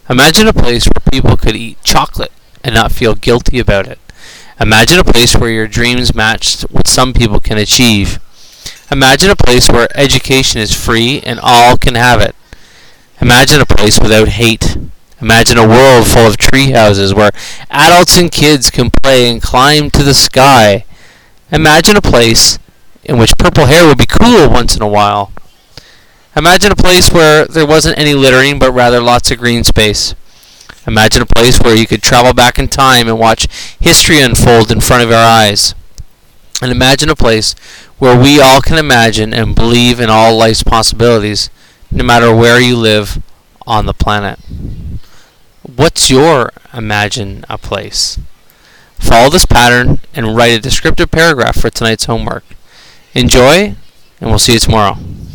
Imagine a place where people could eat chocolate and not feel guilty about it. Imagine a place where your dreams match what some people can achieve. Imagine a place where education is free and all can have it. Imagine a place without hate. Imagine a world full of tree houses where adults and kids can play and climb to the sky. Imagine a place in which purple hair would be cool once in a while. Imagine a place where there wasn't any littering but rather lots of green space. Imagine a place where you could travel back in time and watch history unfold in front of our eyes. And imagine a place where we all can imagine and believe in all life's possibilities, no matter where you live on the planet. What's your imagine a place? Follow this pattern and write a descriptive paragraph for tonight's homework. Enjoy, and we'll see you tomorrow.